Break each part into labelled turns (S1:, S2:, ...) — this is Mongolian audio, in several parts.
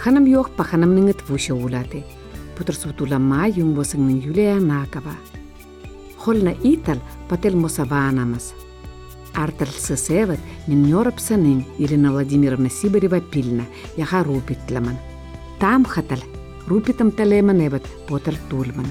S1: Ханам yok pa hanam ninget vusha ulate. Putar sutula ma yung wasang ng Yulia nakava. Holna ital patel mosavanamas. Артал сесеват ниньорапсанин Ирина Владимировна Сибарева пильна, яха рупитламан. Там хатал, рупитам талеманеват потал тульман.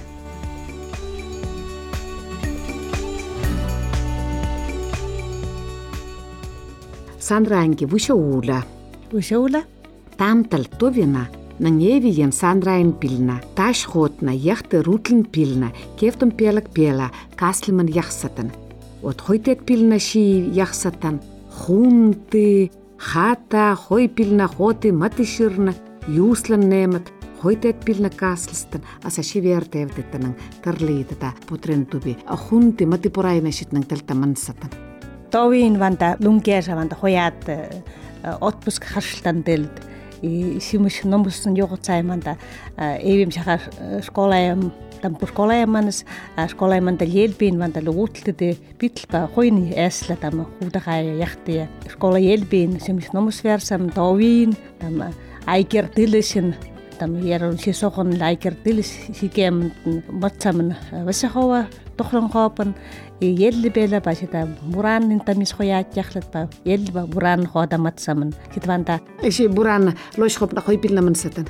S1: Сандра Анги вушаула.
S2: Вушаула?
S1: Там тал товина, на невиен Сандрайн пильна, таш хотна, яхты рутлин пильна, кефтум пелак пела, каслиман яхсатан. От хойтет пилна ши яхсатан, хунты, хата, хой пилна хоты, матыширна, юслан немат, хойтет пилна каслстан, аса ши вертевтетанан, карлитата, путрен туби, хунты, матипурайна шитнан тальта мансатан.
S2: Товин ванта лунгеша ванта хоят отпуск харштан делд, и симуш номусын йогоцайманда, эвим шахар школаям, там по школаяманс, школаяманда елбин ванда лугутлде битлба хойни эсла там худахая яхтия. Школа елбин симуш номус версам товин, там айкер дилешин, там ярон шисохон айкер дилеш сикем матсамн васахова тохлонхопан елли бела башита буран интамис хоят яхлатба елба буран хода матсамн китванда
S1: эши буран лошхоп на хойпилна мансатан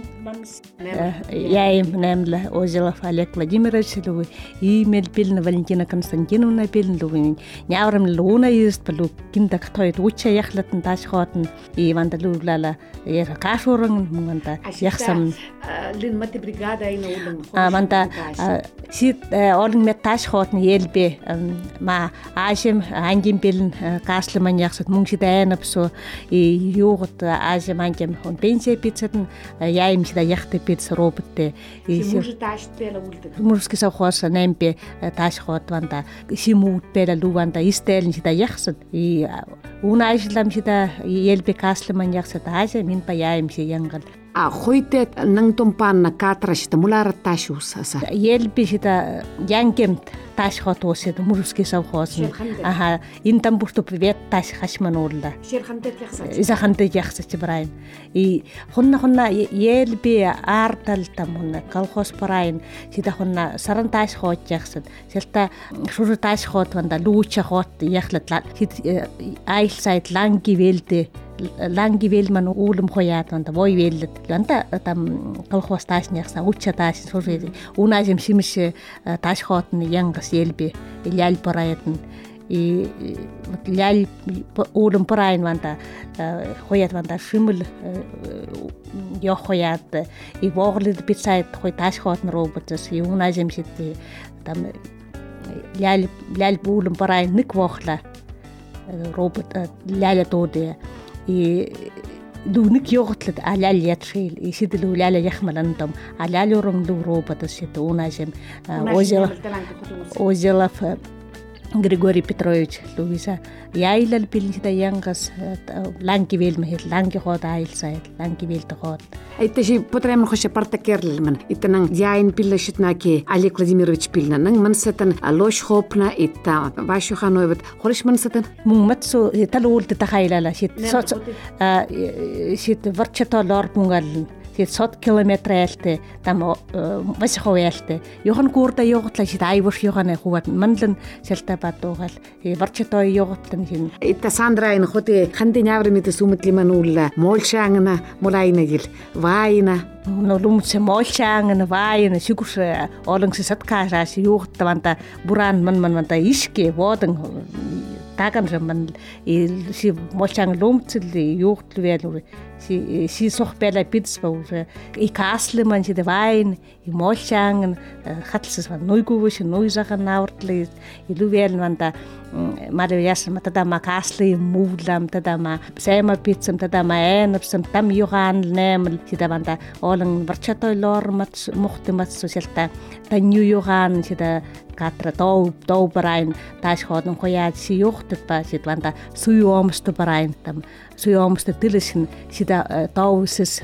S2: яим немла Озелов Олег Владимирович луи имел пилна Валентина Константиновна пилна луи няврам луна есть полу киндак тоит уча яхлатн ташхотн и ванда лулала яра кашуран мунда яхсам
S1: лин мати бригада ина улан
S2: ванда сит олн меташхотн елбе ма ажим ангим билн каслман яхсат муншидаанапсу и югот ажим ангим он пенсия пиццатн яим сида яхте пицц роботте и мужски совхоза немпе ташхот ванда симут пера луванда истелн сида яхсат и унаишлам сида елбе каслман яхсат ажим мин па яим си янгал
S1: хойтет нангтомпанна катрашта муларатташус аса
S2: елби сида янгемт ташхот осет мужски совхоз аха интам буртуп вет таш хашмануулла
S1: шерхантет яхсат
S2: изахантет яхсат брайн и хонна елби артал тамунна колхоз брайн сида хонна саран ташхот яхсат селта шуру ташхот ванда луча хот яхлат сид айлсайт ланги велде ланги велман уулм хоят ванда вой веллет ванда там колхоз ташняхса уча таш шурри унажим симш ташхотны янгас елби ляль параятн и ляль уулм парайн ванда хоят ванда шимл я хоят и воглед бицайт хой ташхотны роботс и унажим сит там ляль уулм парайн ник вохла робот ляля тоде и луник йогтлет алал ятшил и сидлу ляля яхмалантам алалурум лу робота сит унажем Озелов Григорий Петрович Луиза яйлал билида янгас ланги велмехет ланги хот айлсайт ланги велт хот
S1: айтажи потрем хоше партакерлман итанан яин пиллашитнаки Олег Владимирович пилна нан мансатан алош хопна ита вашу хановет хориш мансатан
S2: муматсу талуулт тахайлала сит варчато лорпунгал сит 100 километрэлте там васхоялте ёхан курда ёготла сит айвош ёхане хуват манлан селта батугал варчато ёготтан хин
S1: ита Сандрайн хоте хандин авремите сумтлимануlla молшангна молайнагил вайна
S2: нолумце молшангна вайна сигус олонгс саткаасаас юготтаванта буран манта ишке воден таганжаман и си молшанг лумцли юготлвэлур си сохбела питсбаур и каслеман си девайн и молшанг хатлсас нойгувш нойзахан науртли и лувэлманда маривяс матадама касли муулам тадама сема питсам тадама энапсам там юхан немл сидаванда олон варчатой лормат мухтымат соселта танью юхан сида катра тоо барайн таш ходон хояат си юхтпа сидванда суйомст барайн там суйомст тилсэн сида тоосс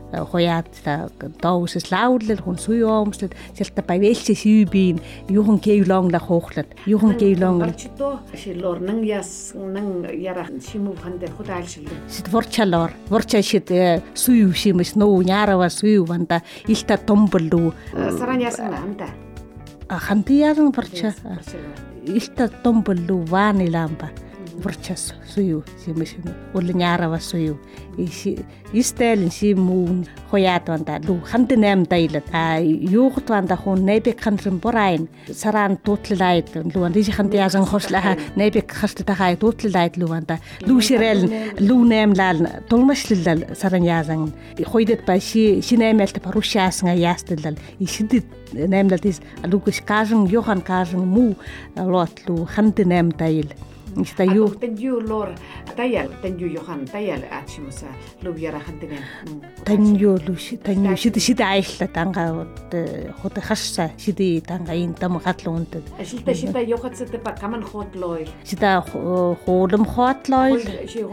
S2: хояат таусс лаулл хүн суйоомслет сэлта павэлси сүүбийн юухан кейлонглах хоохлат юухан кейлонгл
S1: чито шилор нэн яс нэн яра шиму хандер худаалшил
S2: сит ворчалор ворчашит суйу шимэс ноо няарава суйу ванда илта томболу
S1: саранясна анда
S2: хантиясан ворча илта томболу ваниламба ворчас суйу шимэс улняарава суйу истэлэн шимуун хояат ванда лу хантэнэм дайлат юухт ванда хүн нэбек хантрын борайн саран тутлайд луан дижи хантяасан хослаа нэбек хастатахай тутлайд луанда луширэл лунэмлал толмашлал сараньяасан хойдэт баши шинэмэлт парушаасга яастэлал ишид нэмлатис лукаш кажин йохан кажин му лотлу хантэнэм дайл
S1: Istaju tenju lor tayal tenju Johan tayal atshmusa lubjara hantinen
S2: tenju shidi aisla tanga hota khassa shidi tanga in tam khatlunт
S1: shita yoqatsete pa kaman khotloil
S2: shida kholum khotloil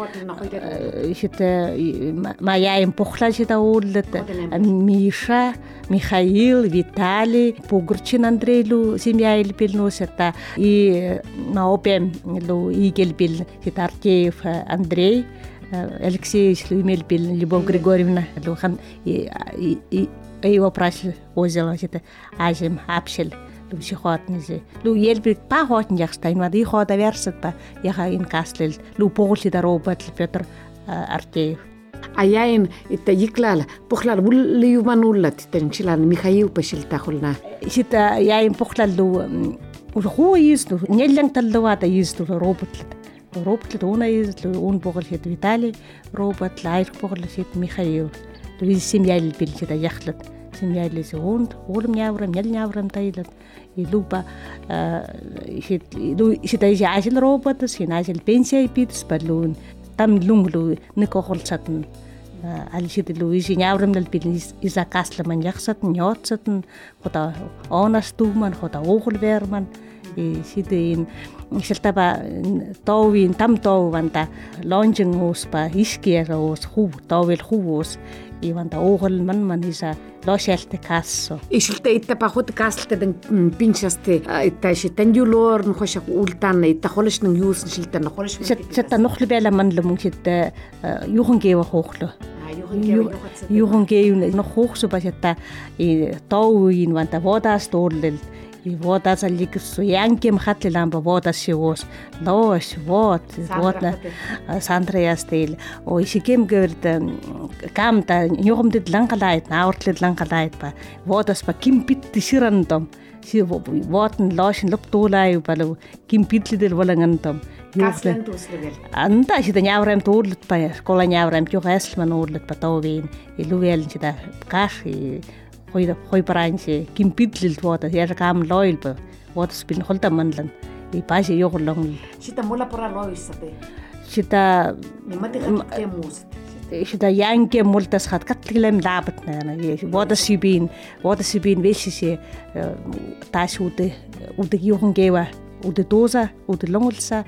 S2: shita mayaim pokhla shida ullet Misha Mikhail Vitali Pugurchin Andreelu Simyail Pilnuseta и наопем лу игелбил Хитаркеев Андрей Алексеевич Емельбил Любовь Григорьевна лухан и его прашил озело это ажим апшел лу шихотнизе лу елбик па хотн яхстайн вады хода версет па яха ин каслел лу погли да робот Петр Артеев
S1: Аяин это иклал похлал лиюмануллат тенчилан Михаил пашилтахулна
S2: сита яин похлаллу хуу ийслу нэллэн таллавата ийслу роботлет уна ийслу ун боглхет Виталий робот лайр боглхет Михаил луис семьял билчета яхлат семьялис унд улм няврам няврам тайлат и лупа сита яжил робот синажил пенсия питс балун там лунглу никохолсатн алишит луиси няврамнал билис изакасламан яхсатн нёцатн хота онастуман хота оохулверман и сидеин шилтаба тоовин там тоованда лонжингуспа ишкиерос хуу тоовил хуус иванда оохулман маниса лошэлте кассо
S1: ишилта иттапа хот каслтедэн пинчасте итташи тандюлор нхошак ултан итта холшнын юусын шилтан холш
S2: чатта нохлбела манлмун хитте юхан гева хоохло юхан гев нохохсу башатта и тоовин ванда водас тоорлел и водас аликсу янкем хатлеламба водас шивос лош водна сандраястел о ишикем гэрд камта нёгомдэд лангалайт науртлед лангалайт ба водас ба кимпит тиширандом си водн лошн лоптуулай балу кимпитледэл волангандом анда сида няврам туурлет ба школа няврам югаслман уурлет ба тоовин илувел сида каш хой бранчи кимпитлэл вода яа кам лойл ба водас бин холда манлан и паси ёголлон
S1: сита мола пора лоисате
S2: сита
S1: немате хатемус
S2: сита янке мултас хат катлилем лабатна водас сибин весисе ташуте уде юхан гева уде доза уде лонгулса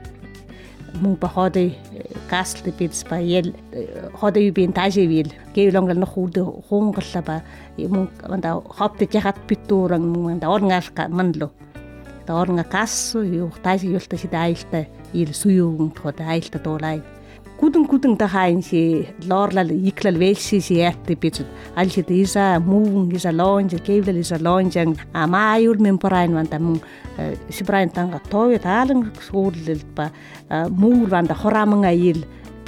S2: мун баходы каслы битс ба ел ходы юбин таживил гейлонгал нохуде хонгаллаба мун анда хопте жахат битуран мун анда орнгаш манло орнга кассу ю тажи юлта сида айлта ил суюун хода айлта долай кудун тахаинси лорлал иклал велси сиятте битс алчит иса мун иса лонж гейлал иса лонжан амаюл мемпорайн ванта мун сибрайн танга тоовит аалан сууллэл ба муур ванда хорамнга ил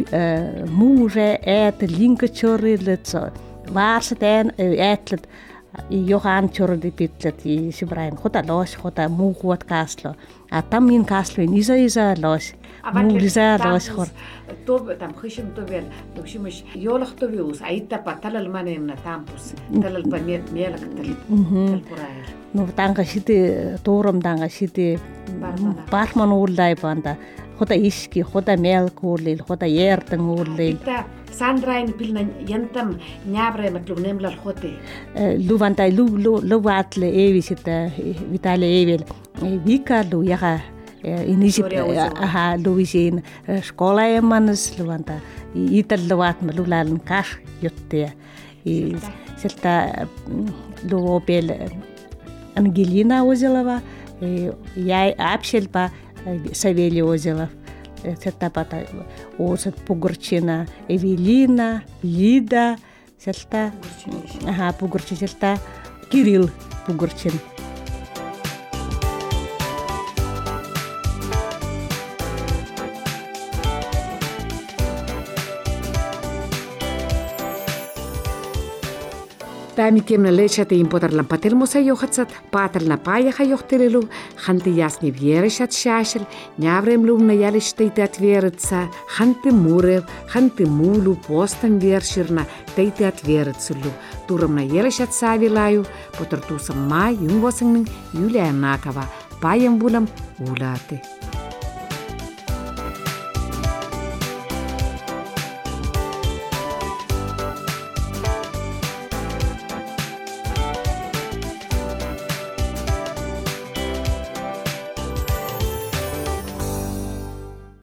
S2: мууре эт линкчорилэц ваарсат этлэт Johan чорди битлэт и сибрайн хота лош хота муугуат касло а там мин касло низа лош муулиза лош хор
S1: тоб там хишим тобел докшимш ёлох тобиус айта паталал манемна тампус талал панет мелак талпурайл
S2: ну танга шиди дуурам танга шиди барман ууллай банда хота ишки хота мелкуулил хота ердэн ууллил
S1: Сандрайн пилна янтам няврэмат лунемлал хоте
S2: лувантай луватле эвисита Виталий Эвел вика лу яга инижип аха луисин школа эманс луванта итал луват малулалн каш юттэ и силта Луобел Ангелина Озелова, я Апшельба Савелий Озелов, силта пата Осет Пугурчина Эвелина, Лида, силта Пугурчин, силта Кирилл Пугурчин.
S1: Тами кем на лечат им подарлам пателмуса йохацат, патал на паяха йохтелелу, ханты ясни вьерешат шашел, няврем лум на ялиштай отверится, ханты мурев, ханты мулу постам верширна, тейте отверицулу, турам на ерешат савилаю, потартусам май, юмвосанның Юлия Накова, паям булам улаты.